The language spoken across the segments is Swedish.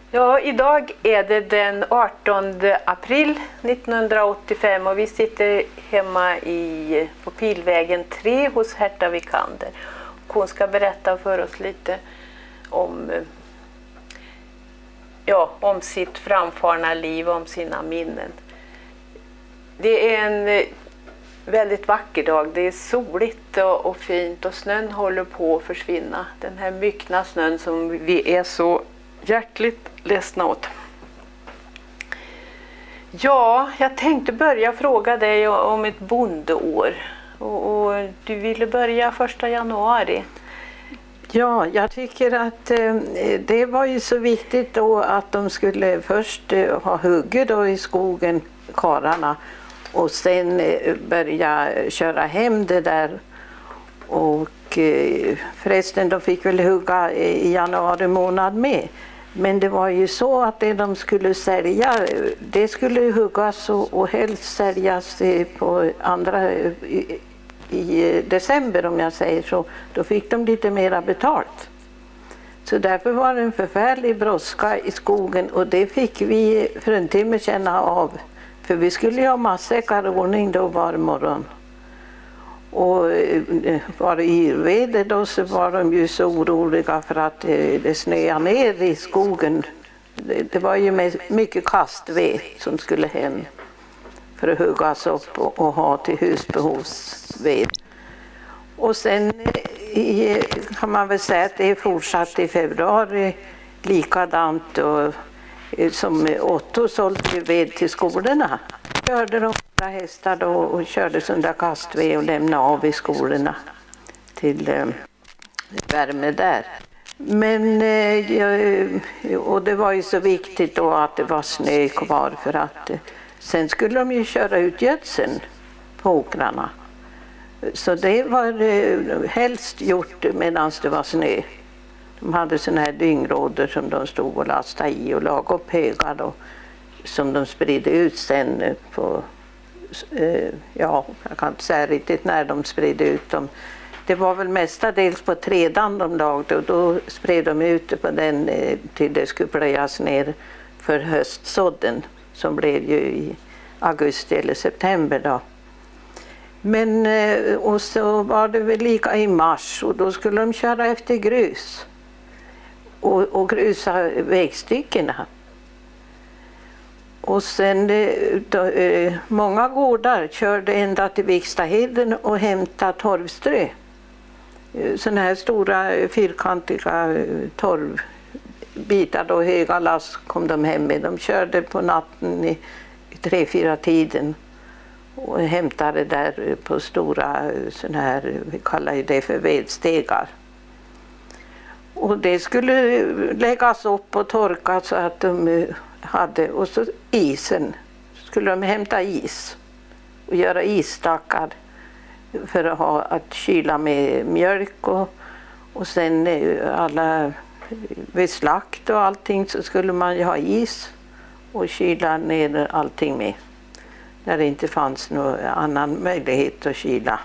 Ja, idag är det den 18 april 1985 och vi sitter hemma på Pilvägen 3 hos Herta Vikander. Hon ska berätta för oss lite om sitt framfarna liv, om sina minnen. Det är en väldigt vacker dag. Det är soligt och fint och snön håller på att försvinna. Den här myckna snön som vi är så hjärtligt ledsna åt. Ja, jag tänkte börja fråga dig om ett bondeår. Och du ville börja 1 januari. Ja, jag tycker att det var ju så viktigt då att de skulle först ha hugget då i skogen, karlarna, och sen börja köra hem det där. Och förresten, de fick väl hugga i januari månad med. Men det var ju så att det de skulle sälja, det skulle huggas och helst säljas på andra i december, om jag säger så. Då fick de lite mera betalt. Så därför var det en förfärlig brådska i skogen, och det fick vi för en timme känna av. För vi skulle ju ha matsäckar i ordning då var morgon. Och var det yrväder då, så var de ju så oroliga för att det snöade ner i skogen. Det var ju mycket kastved som skulle hem för att huggas upp och ha till husbehovsved. Och sen kan man väl säga att det fortsatte i februari likadant, och som Otto sålde ved till skolorna. Körde de hästar då och körde sunda kastved och lämnade av i skolorna till värme där. Men och det var ju så viktigt då att det var snö kvar, för att sen skulle de ju köra ut gödseln på åkrarna. Så det var helst gjort medan det var snö. De hade såna här dynglådor som de stod och lastade i och lagade upp högar då, som de spridde ut sen på, jag kan inte säga riktigt när de spridde ut dem. Det var väl mestadels på trädan de lagde, och då spred de ut på den till det skulle plöjas ner för höstsådden, som blev ju i augusti eller september då. Men och så var det väl lika i mars, och då skulle de köra efter grus och grusa vägstyckena. Och sen många gårdar körde ända till Vikstaheden och hämtade torvströ. Sådana här stora fyrkantiga torvbitar då, höga lass kom de hem med. De körde på natten i 3-4 tiden och hämtade där på stora sådana här, vi kallar det för vedstegar. Och det skulle läggas upp och torkas så att de hade, och så isen skulle de hämta is och göra isstackar för att kyla med mjölk, och sen alla vid slakt och allting så skulle man ju ha is och kyla ner allting med, när det inte fanns någon annan möjlighet att kyla.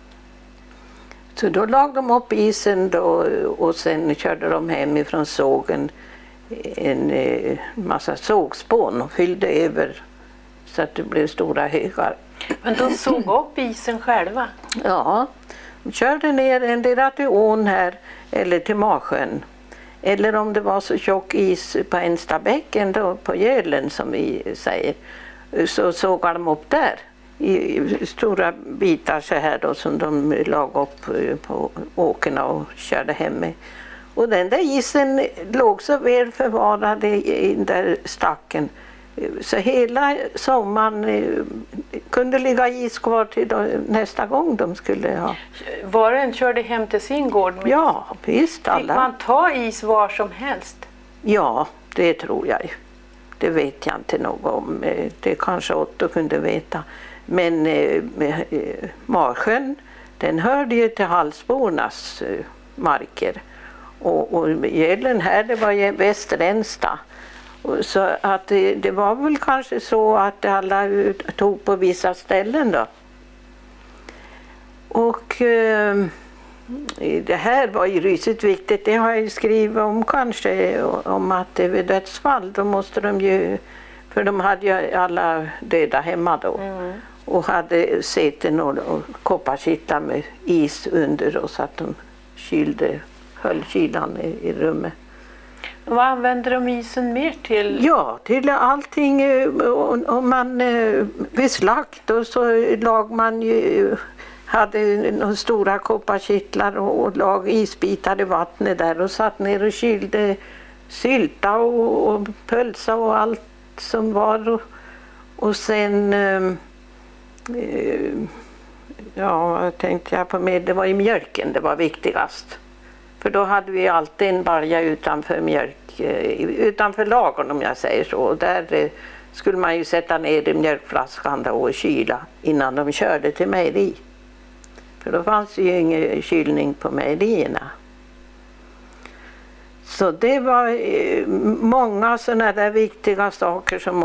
Så då lagade de upp isen då, och sen körde de hem ifrån sågen en massa sågspån och fyllde över så att det blev stora högar. Men de såg upp isen själva? Ja, de körde ner endera till ån här eller till Marsjön. Eller om det var så tjock is på Enstabäcken då, på Gölen som vi säger, så sågade de upp där i stora bitar så här då, som de lagade upp på åkerna och körde hem med. Och den där isen låg så väl förvarad i den där stacken, så hela sommaren kunde ligga is kvar till nästa gång de skulle ha. Var och en körde hem till sin gård? Ja, visst alla. Fick man ta is var som helst? Ja, det tror jag. Det vet jag inte något om. Det kanske Otto kunde veta. Men Marsjön, den hörde ju till Hallsbornas marker. Och Gölen här, det var ju Västeränsta. Så att det var väl kanske så att alla tog på vissa ställen då. Och det här var ju rysigt viktigt. Det har jag ju skrivit om kanske. Om att vid dödsfall då måste de ju... För de hade ju alla döda hemma då. Och hade säten och kopparkittlar med is under och så att de höll kylan i rummet. Vad använder de isen mer till? Ja, till allting. Om man vid slakt och så lag man ju, hade några stora kopparkittlar och lag isbitar i vattnet där och satt ner och kylde sylta och pölsa och allt som var. Och sen, ja, tänkte jag på med, det var i mjölken det var viktigast. För då hade vi alltid en balja utanför lagren om jag säger så. Och där skulle man ju sätta ner i mjölkflaskan och kyla innan de körde till mejeri. För då fanns ju ingen kylning på mejerierna. Så det var många sådana där viktiga saker som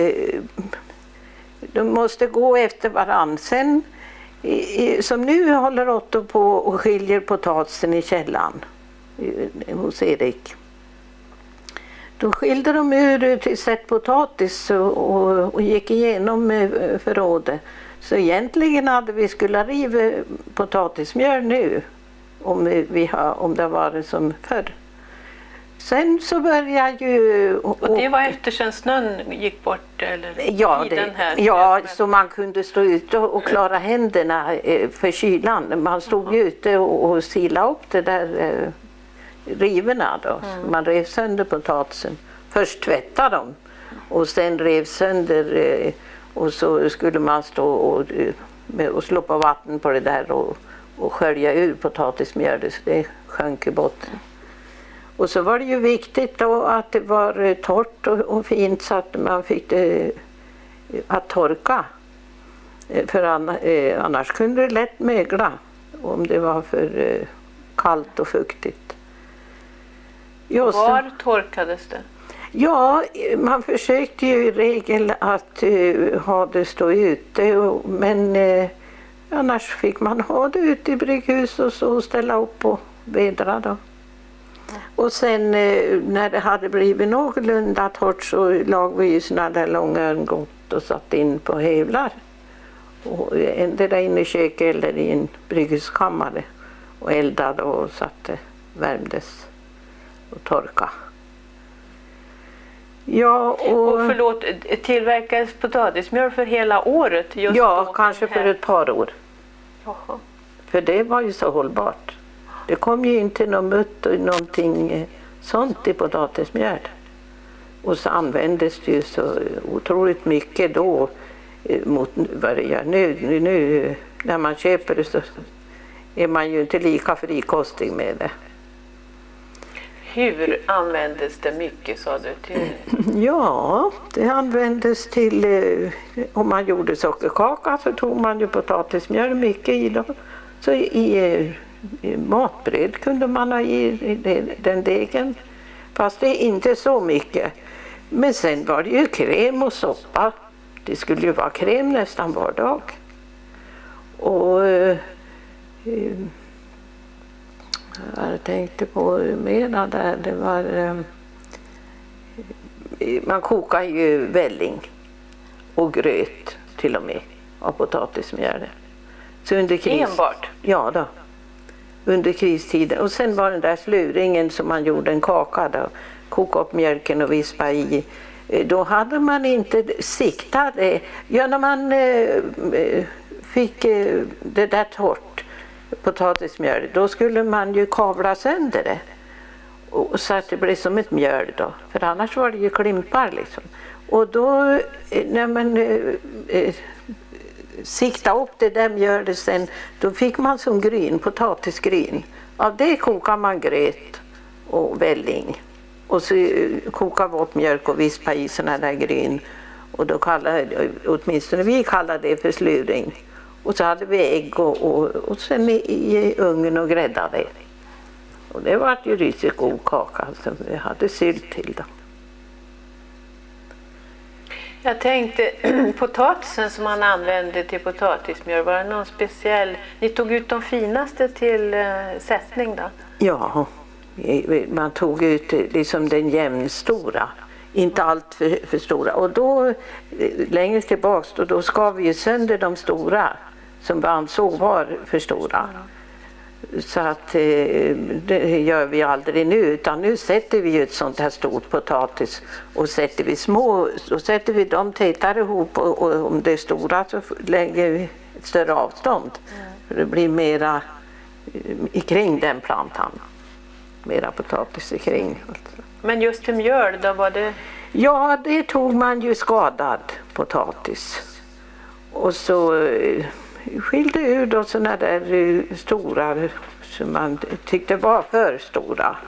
måste gå efter varann. Sen, som nu håller Otto på och skiljer potatisen i källan hos Erik. Då skilde de ur till sätt potatis och gick igenom förrådet. Så egentligen hade vi skulle riva potatismjöl nu om det var som förr. Sen så började ju... Och det var efter sen snön gick bort? Eller ja, så man kunde stå ute och klara händerna för kylan. Man stod ute och silade upp det där rivorna då. Man rev sönder potatisen. Först tvättade dem och sen rev sönder och så skulle man stå och slå på vatten på det där och skölja ur potatismjölet så det sjönk i botten. Och så var det ju viktigt då att det var torrt och fint så att man fick det att torka. För annars kunde det lätt mögla om det var för kallt och fuktigt. Var torkades det? Ja, man försökte ju i regel att ha det stå ute men annars fick man ha det ute i brygghus och så ställa upp och vedra då. Och sen när det hade blivit någorlunda torrt så lag vi ju såna där långa örngott och satt in på hävlar. Och det där inne i köket eller i en brygghuskammare och eldade och satte, värmdes och torka. Ja, och förlåt, tillverkades potatismjöl för hela året? Just ja, då, kanske för ett par år. Jaha. För det var ju så hållbart. Det kom ju inte någon mutt och någonting sånt i potatismjöl. Och så användes det ju så otroligt mycket då mot nu när man köper det så är man ju inte lika frikostig med det. Hur användes det mycket sa du till? Ja, det användes till om man gjorde sockerkaka så tog man ju potatismjöl mycket i då. Så i matbröd kunde man ha i den degen. Fast det är inte så mycket. Men sen var det ju kräm och soppa. Det skulle ju vara kräm nästan var dag. Och jag tänkte på mera där. Det var, man kokar ju välling och gröt till och med av potatismjöl. Så under enbart? Ja då. Under kristiden. Och sen var den där sluringen som man gjorde en kaka då. Koka upp mjölken och vispa i. Då hade man inte siktat det. Ja, när man fick det där torrt potatismjöl, då skulle man ju kavla sönder det. Och så att det blev som ett mjöl då. För annars var det ju klimpar liksom. Och då när man sikta upp det där mjölet sen, då fick man som gryn, potatisgryn. Av det kokar man gröt och välling. Och så kokar vi upp mjölk och vispa i såna där gryn. Och då åtminstone vi kallade det för sluring. Och så hade vi ägg och sen i ugnen och gräddade det. Och det var ju riktigt god kaka som vi hade sylt till då. Jag tänkte, potatisen som man använde till potatismjöl, var det någon speciell? Ni tog ut de finaste till sättning då? Ja, man tog ut liksom den jämnstora, inte allt för stora. Och då, längre tillbaks, då skar vi ju sönder de stora som vi ansåg var för stora. Så att det gör vi aldrig nu, utan nu sätter vi ett sånt här stort potatis och sätter vi små, så sätter vi dem tätare ihop och om det är stora så lägger vi ett större avstånd. För det blir mera kring den plantan, mera potatis kring. Men just till mjöl då var det? Ja, det tog man ju skadad potatis och så skilde ur då såna där stora som man tyckte var för stora.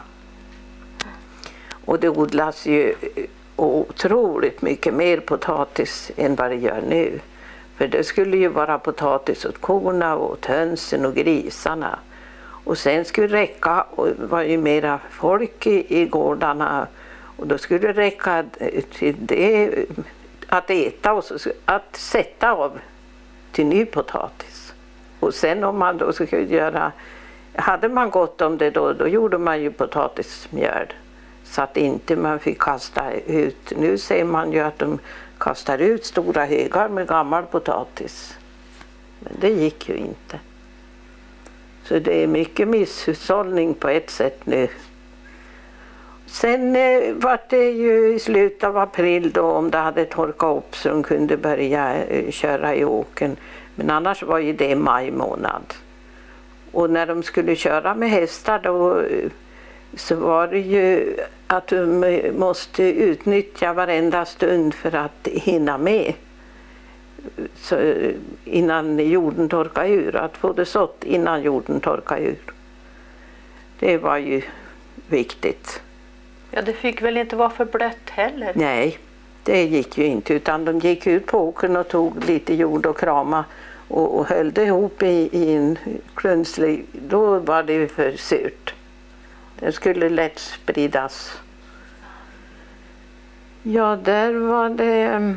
Och det odlas ju otroligt mycket mer potatis än vad det gör nu. För det skulle ju vara potatis åt korna och åt hönsen och grisarna. Och sen skulle det räcka, och det var ju mera folk i gårdarna. Och då skulle det räcka till det att äta och så att sätta av till ny potatis. Och sen om man då skulle göra, hade man gott om det då gjorde man ju potatismjöl. Så att inte man fick kasta ut, nu ser man ju att de kastar ut stora högar med gammal potatis. Men det gick ju inte. Så det är mycket misshushållning på ett sätt nu. Sen var det ju i slutet av april då, om det hade torkat upp så de kunde börja köra i åken. Men annars var ju det maj månad. Och när de skulle köra med hästar då så var det ju att de måste utnyttja varenda stund för att hinna med. Så innan jorden torkade ur, att få det sått innan jorden torkade ur. Det var ju viktigt. Ja, det fick väl inte vara för blött heller? Nej, det gick ju inte, utan de gick ut på åkern och tog lite jord och krama och höll det ihop i en klunslig. Då var det ju för surt. Det skulle lätt spridas. Ja, där var det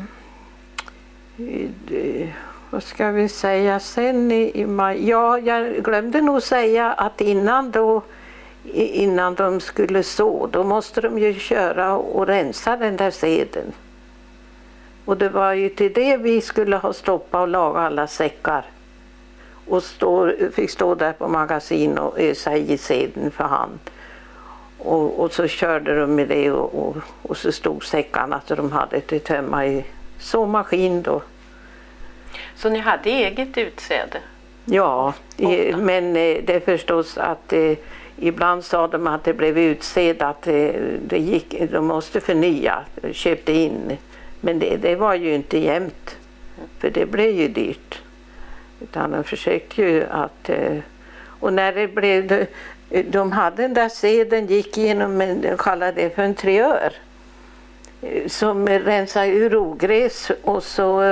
vad ska vi säga sen i maj? Ja, jag glömde nog säga att innan de skulle så, då måste de ju köra och rensa den där seden. Och det var ju till det vi skulle ha stoppat och laga alla säckar. Och fick stå där på magasin och ösa i seden för hand. Och så körde de med det och så stod säckarna så de hade till tömma i såmaskin då. Så ni hade eget utsäde? Ja, men det är förstås att ibland sa de att det blev utsäde, att de måste förnya, köpte in. Men det var ju inte jämnt, för det blev ju dyrt. Utan de försökte ju att, och när det blev, de hade den där seden, gick igenom, de kallade det för en triör. Som rensade ur ogräs och så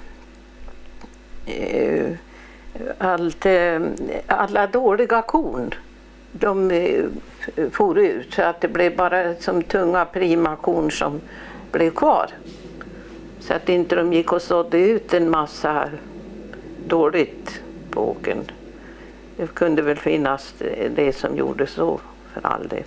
alla dåliga korn, de for ut så att det blev bara som tunga prima korn som blev kvar. Så att inte de gick och sådde ut en massa dåligt på åkern. Det kunde väl finnas det som gjorde så för all del.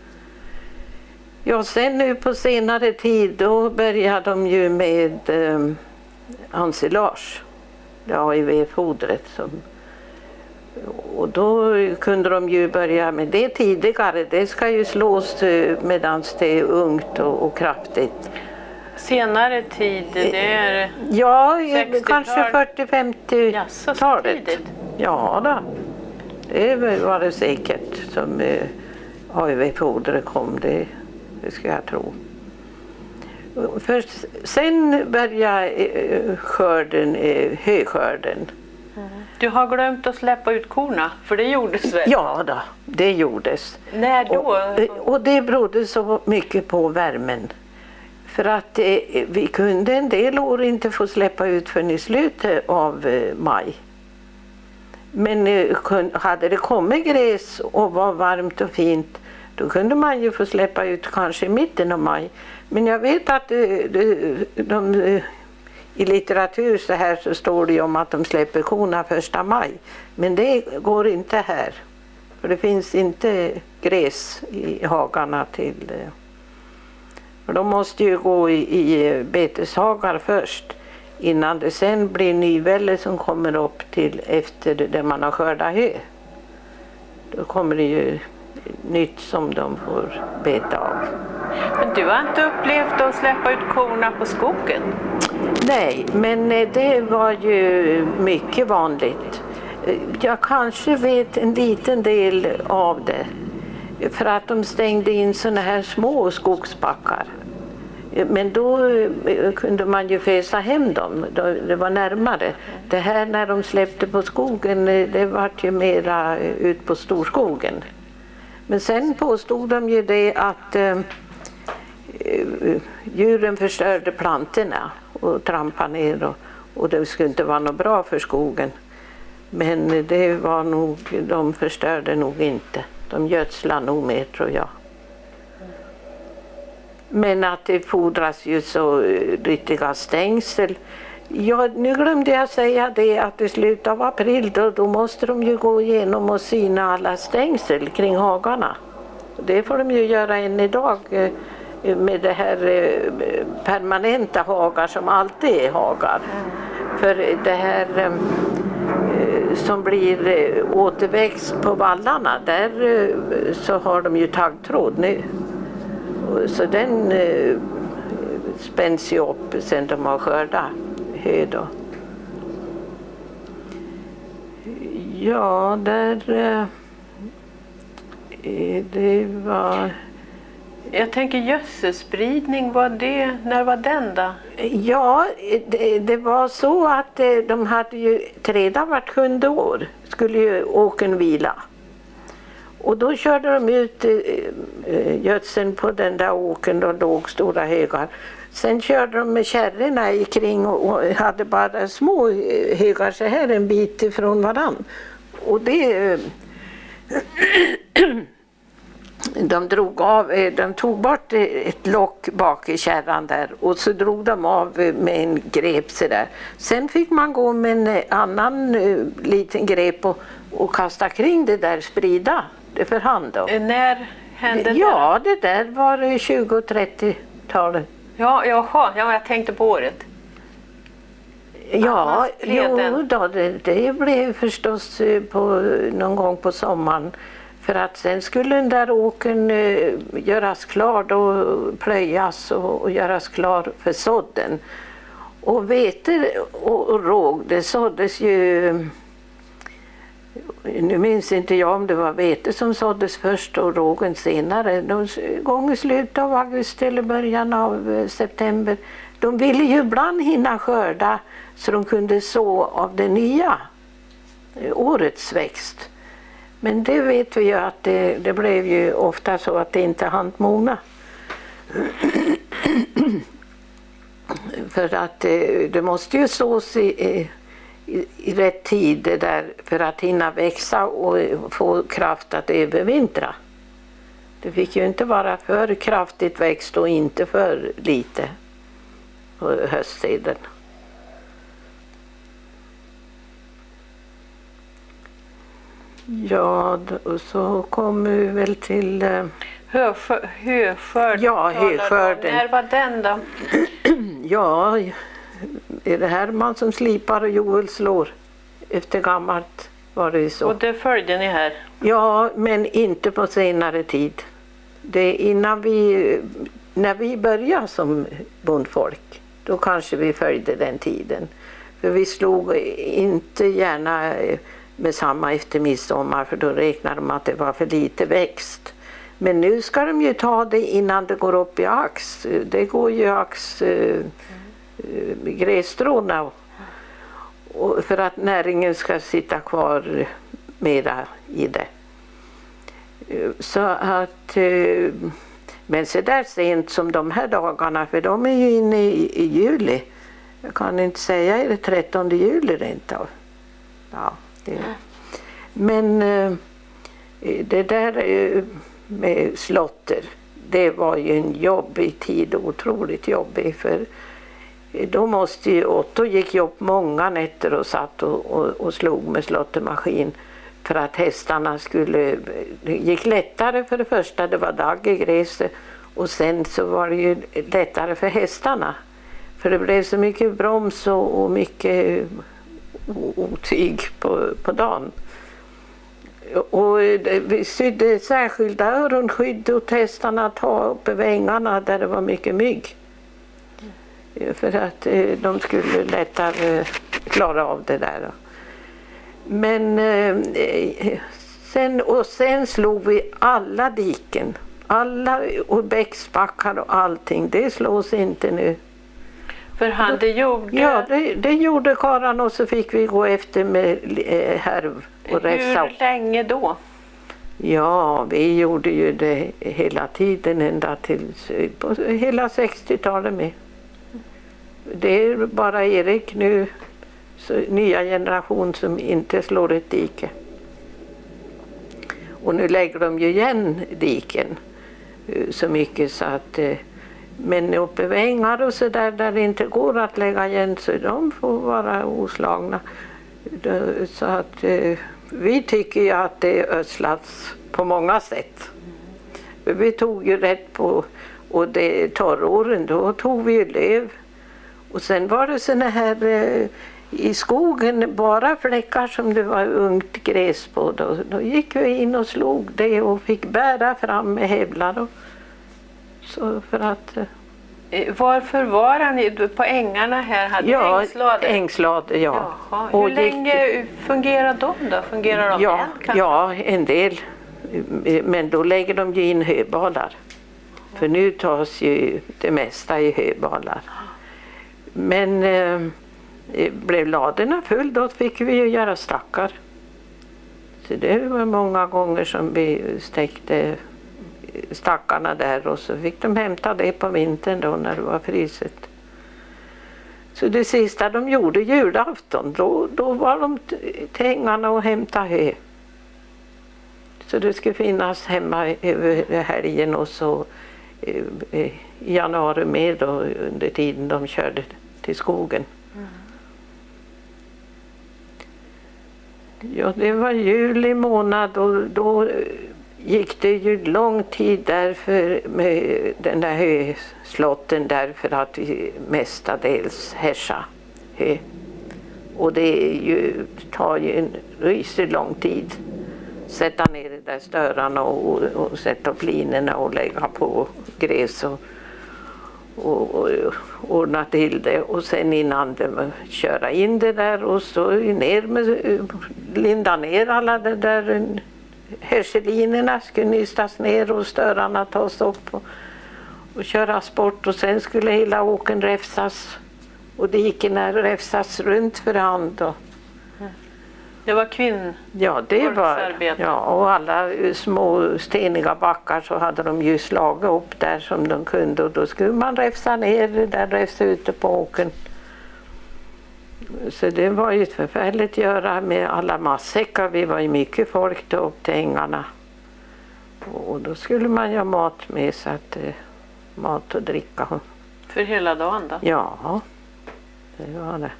Ja, sen nu på senare tid då började de ju med ensilage, det AIV-fodret. Och då kunde de ju börja med det tidigare. Det ska ju slås medan det är ungt och kraftigt. Senare tid, det är ja, 60-tal. Kanske 40-50-talet. Ja då. Det var det säkert som AIV-fodret kom, det ska jag tro. Först, sen började höskörden. Du har glömt att släppa ut korna, för det gjordes väl? Ja då, det gjordes. När då? Och det berodde så mycket på värmen. För att vi kunde en del år inte få släppa ut förrän i slutet av maj. Men hade det kommit gräs och var varmt och fint, då kunde man ju få släppa ut kanske i mitten av maj. Men jag vet att de i litteratur så här så står det ju om att de släpper korna 1 maj. Men det går inte här. För det finns inte gräs i hagarna till. För de måste ju gå i beteshagar först. Innan det sen blir nyvälle som kommer upp till efter där man har skördat hö. Då kommer det ju nytt som de får beta av. Men du har inte upplevt att släppa ut korna på skogen? Nej, men det var ju mycket vanligt. Jag kanske vet en liten del av det. För att de stängde in såna här små skogsbackar. Men då kunde man ju fäsa hem dem, det var närmare. Det här när de släppte på skogen, det var ju mera ut på storskogen. Men sen påstod de ju det att djuren förstörde plantorna och trampade ner och det skulle inte vara något bra för skogen. Men det var nog, de förstörde nog inte. De gödslade nog mer tror jag. Men att det fordras ju så riktiga stängsel. Ja, nu glömde jag säga det att i slutet av april då måste de ju gå igenom och syna alla stängsel kring hagarna. Det får de ju göra än idag med det här permanenta hagar som alltid är hagar. För det här som blir återväxt på vallarna, där så har de ju taggtråd nu. Så den spänns ju upp sen de har skördat hö då. Ja, där det var... Jag tänker gödselspridning, när var den då? Ja, det var så att de hade ju träda vart 7:e år skulle ju åkern vila. Och då körde de ut gödseln på den där åkern och låg stora högar. Sen körde de med kärrorna i kring och hade bara små högar så här en bit ifrån varann. Och det... De tog bort ett lock bak i kärran där och så drog de av med en grep så där. Sen fick man gå med en annan liten grep och kasta kring det där, sprida det för hand då. När hände det? Ja, det där var 20- och 30-talet. Ja, jag tänkte på året. Ja, det blev förstås någon gång på sommaren. För att sen skulle den där åkern göras klar och plöjas och göras klar för sådden. Och vete och råg, det såddes ju... Nu minns inte jag om det var vete som såddes först och rågen senare. Någon gång i slutet av augusti eller början av september. De ville ju ibland hinna skörda så de kunde så av det nya årets växt. Men det vet vi ju att det blev ju ofta så att det inte hann mogna. För att det måste ju sås i rätt tid det där för att hinna växa och få kraft att övervintra. Det fick ju inte vara för kraftigt växt och inte för lite på höstsidan. Ja, och så kom vi väl till... Höskörd. Ja, höskörden. När var den då? Ja, är det Herman som slipar och Joel slår? Efter gammalt var det ju så. Och det följde ni här? Ja, men inte på senare tid. Det är när vi började som bondfolk, då kanske vi följde den tiden. För vi slog inte gärna med samma efter midsommar, för då räknade de att det var för lite växt. Men nu ska de ju ta det innan det går upp i ax. Det går ju ax grässtråna och för att näringen ska sitta kvar mera i det. Så att men så där sent som de här dagarna, för de är ju inne i juli. Jag kan inte säga är det 13 juli rent av. Ja, det. Men det där med slotter, det var ju en jobbig tid, otroligt jobbig, för då måste ju Otto gick ju upp många nätter och satt och slog med slåttermaskin för att hästarna skulle, det gick lättare för det första, det var dagg i gräset, och sen så var det ju lättare för hästarna. För det blev så mycket broms och mycket otyg på dagen. Och vi sydde särskilda öronskydd åt hästarna att ha uppe i vängarna där det var mycket mygg. För att de skulle lättare klara av det där. Men sen slog vi alla diken. Alla och bäcksbackar och allting. Det slås inte nu. För han det gjorde... Ja, det gjorde karan, och så fick vi gå efter med härv och räfsa. Hur länge då? Ja, vi gjorde ju det hela tiden ända till på hela 60-talet med. Det är bara Erik nu, så, nya generation, som inte slår ett dike. Och nu lägger de ju igen diken så mycket så att... Men uppe i vängar och så där det inte går att lägga igen, så de får vara oslagna. Så att vi tycker ju att det ödslats på många sätt. Vi tog ju rätt på, och det torråren, då tog vi ju löv. Och sen var det såna här i skogen, bara fläckar som det var ungt gräs på. Då gick vi in och slog det och fick bära fram med hävlar. Och, så för att... Varför var han på ängarna här? Hade ängslader? Ängslader, ja. Jaha. Hur länge fungerar de då? Fungerar de ja, väl? Ja, en del. Men då lägger de ju in höbalar. För nu tas ju det mesta i höbalar. Men blev laderna full, då fick vi ju göra stackar. Så det var många gånger som vi stäckte stackarna där, och så fick de hämta det på vintern då när det var fryset. Så det sista de gjorde julafton, då var de till ängarna och hämtade hö. Så det skulle finnas hemma över helgen, och så i januari med då, under tiden de körde till skogen. Ja, det var juli månad, och då gick det ju lång tid därför med den där höslotten, därför att vi mestadels hässade hö. Och det tar ju en ryslig lång tid. Sätta ner de där störarna och sätta upp linorna och lägga på gräs och ordna till det. Och sen innan de köra in det där, och så ner med, linda ner alla det där härselinerna skulle nystas ner och störarna tas upp och köras bort, och sen skulle hela åken räfsas och dikerna räfsas runt för hand. Det var kvinnor. Ja, det var, ja, och alla små steniga backar så hade de ju slagit upp där som de kunde, och då skulle man räfsa ner det där, räfsa ute på åken. Så det var ju ett förfärligt göra med alla matsäckar. Vi var ju mycket folk då upp till ängarna. Och då skulle man ju ha mat med, så att mat och dricka. För hela dagen då? Ja, det var det.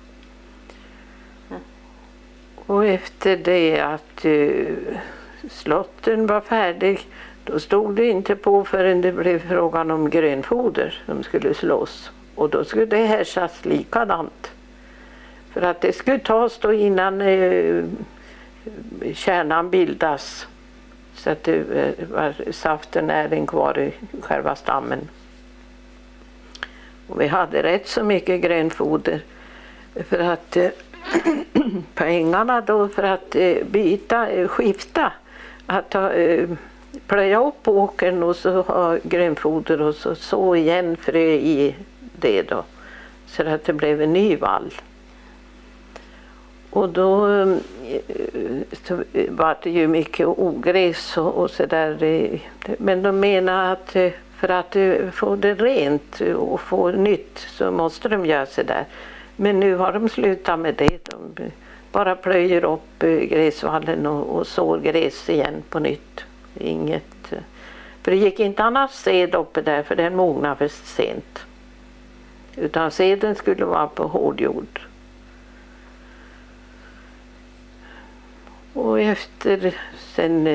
Och efter det att slotten var färdig, då stod det inte på förrän det blev frågan om grönfoder som skulle slås. Och då skulle det härsas likadant. För att det skulle tas då innan kärnan bildas, så att det var saft och näring kvar i själva stammen. Och vi hade rätt så mycket grönfoder för att på ängarna då, för att skifta, att plöja upp åkern och så ha grönfoder och så igen frö i det då, så att det blev en ny vall. Och då var det ju mycket ogräs och så där. Men de menar att för att få det rent och få nytt så måste de göra så där. Men nu har de slutat med det. De bara plöjer upp gräsvallen och sår gräs igen på nytt. Inget. För det gick inte annars sed uppe där, för den mognar för sent. utan seden skulle vara på hård jord. Och efter sen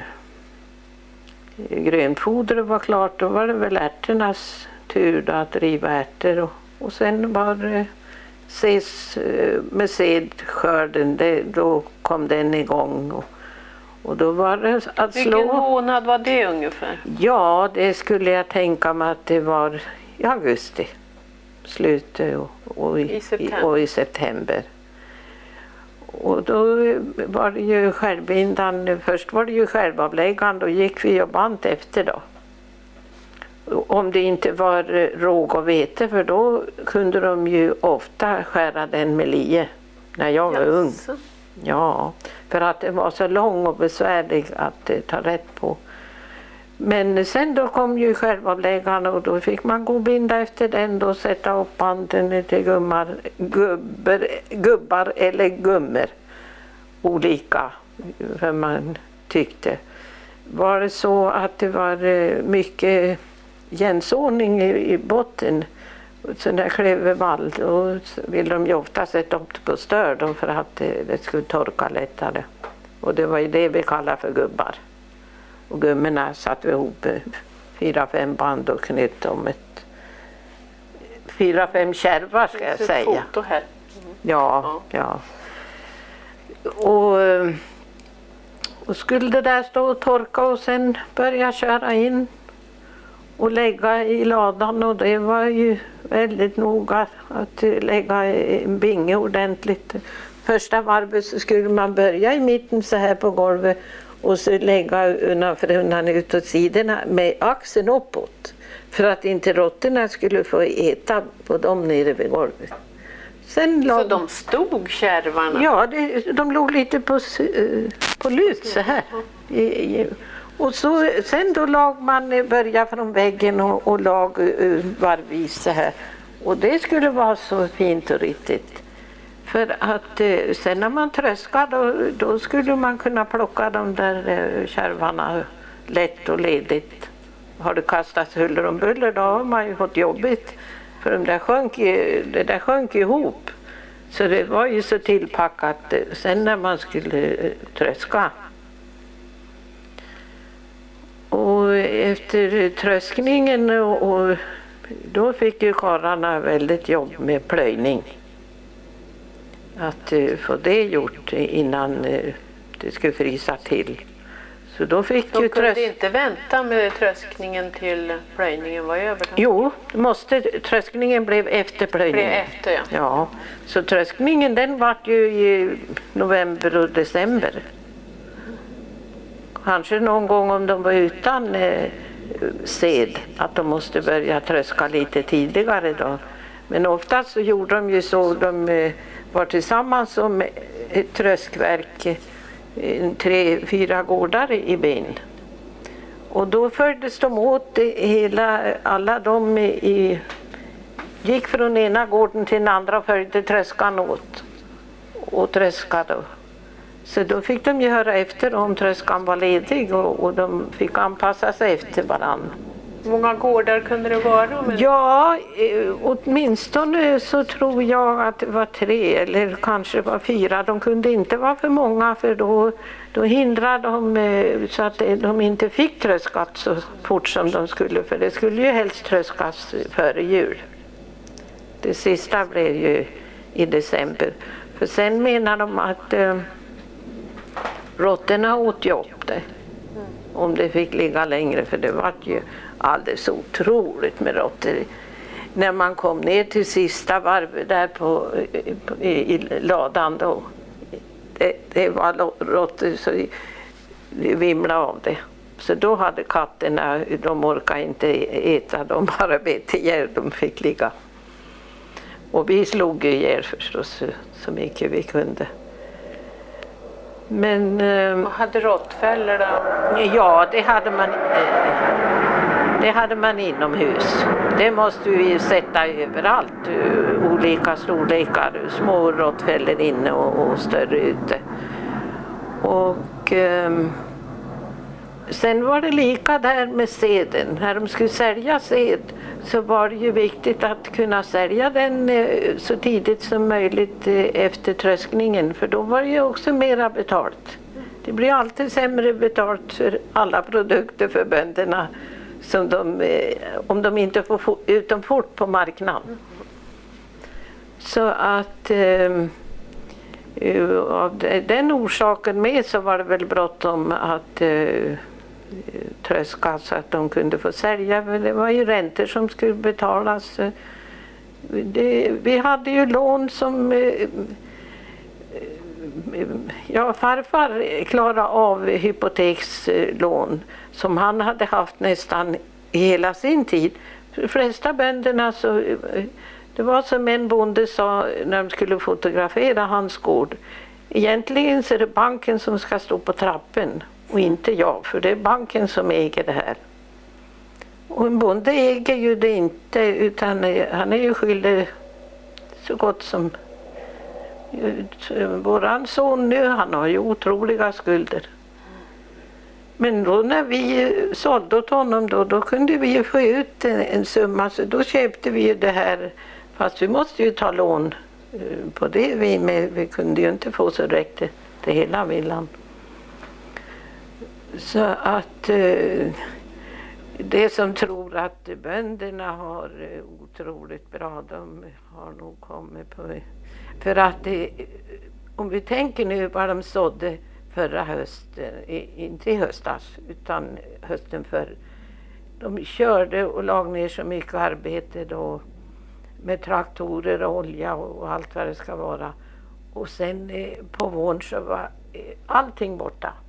grönfodret var klart, då var det väl ärtornas tur då att riva ärtor och sen var det med sedskörden, då kom den igång och då var det att slå. Vilken månad var det ungefär? Ja, det skulle jag tänka mig att det var i augusti, slutet och i september. Och då var det ju självbindande, först var det ju självavläggande och gick vi och band efter då. Om det inte var råg och vete, för då kunde de ju ofta skära den med lie när jag var ung. Ja, för att det var så lång och besvärlig att ta rätt på. Men sen då kom ju självavläggaren och då fick man gå och binda efter den och sätta upp banden till gubbar eller gummor. Olika, för man tyckte. Var det så att det var mycket jämnsordning i botten, så när klövervall, då vill de ju ofta sätta upp det på stör då för att det skulle torka lättare. Och det var ju det vi kallar för gubbar. Och gummorna satt vi ihop 4-5 band och knöt dem 4-5 kärvar ska jag säga. Foto här. Ja. Och skulle det där stå och torka och sen börja köra in och lägga i ladan, och det var ju väldigt noga att lägga en binge ordentligt. Första varvet så skulle man börja i mitten så här på golvet och så lägga undan för undan utåt sidorna med axeln uppåt för att inte råttorna skulle få äta på dem nere vid golvet. Så de stod kärvarna? Ja, de låg lite på lut så här. Och så, sen då börja från väggen och lag varvis så här. Och det skulle vara så fint och riktigt. För att sen när man tröskade då skulle man kunna plocka de där kärvarna lätt och ledigt. Har det kastats huller om buller, då har man ju fått jobbigt. För det där sjönk ihop. Så det var ju så tillpackat sen när man skulle tröska. Och efter tröskningen och då fick ju karlarna väldigt jobb med plöjning. Att få det gjort innan det skulle frysa till. Så då fick de kunde inte vänta med tröskningen till plöjningen var över? Jo, tröskningen blev efter plöjningen. Ja. Så tröskningen den var ju i november och december. Kanske någon gång om de var utan sed att de måste börja tröska lite tidigare då. Men oftast så gjorde de ju så, de var tillsammans som ett tröskverk 3-4 gårdar i byn. Och då följdes de åt alla de gick från ena gården till den andra och följde tröskan åt och tröskade. Så då fick de ju höra efter om tröskan var ledig och de fick anpassa sig efter varandra. Hur många gårdar kunde det vara? Ja, åtminstone så tror jag att det var 3 eller kanske var 4. De kunde inte vara för många, för då hindrade de så att de inte fick tröskat så fort som de skulle. För det skulle ju helst tröskas före jul. Det sista blev ju i december. För sen menar de att råttorna åt ju upp det. Om det fick ligga längre, för det var ju alldeles otroligt med råttor. När man kom ner till sista varvet där i ladan då, det var råttor så det vimlade av det. Så då hade katterna, de orkade inte äta, de bara bet ihjäl, de fick ligga. Och vi slog ju ihjäl förstås så mycket vi kunde. Men hade råttfällor då? Ja, det hade man inomhus. Det måste vi sätta överallt. Olika storlekar, små råttfällor inne och större ute. Och sen var det lika där med seden. När de skulle sälja sed så var det ju viktigt att kunna sälja den så tidigt som möjligt efter tröskningen, för då var det ju också mera betalt. Det blir alltid sämre betalt för alla produkter för bönderna som om de inte får ut dem fort på marknaden. Så att av den orsaken med så var det väl bråttom att tröska så att de kunde få sälja. Det var ju räntor som skulle betalas. Vi hade ju lån som farfar klarade av hypotekslån som han hade haft nästan hela sin tid. För de flesta bönderna så, det var som en bonde sa när de skulle fotografera hans gård. Egentligen så är det banken som ska stå på trappen och inte jag, för det är banken som äger det här. Och en bonde äger ju det inte, utan han är ju skyldig så gott som våran son nu, han har ju otroliga skulder. Men då när vi sålde åt honom då kunde vi ju få ut en summa, så då köpte vi ju det här, fast vi måste ju ta lån på det vi kunde ju inte få så direkt till hela villan. Så att det som tror att bönderna har otroligt bra, de har nog kommit på. För att om vi tänker nu vad de sådde förra hösten, inte i höstas utan hösten förr. De körde och lag ner så mycket arbete då med traktorer och olja och allt vad det ska vara. Och sen på våren så var allting borta.